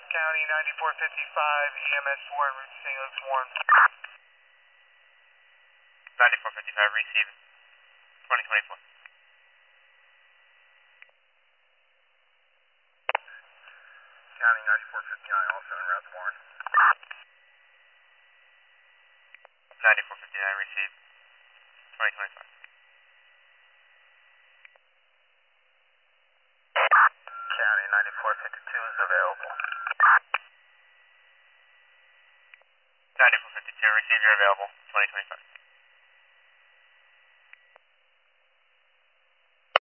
County 9455, EMS Warren, Route St. Louis Warren. 9455, receive 2024. County 9459, also en route to Warren. 9459, receive 2025. County 9452 is available. 9452, receive, you're available, 2025.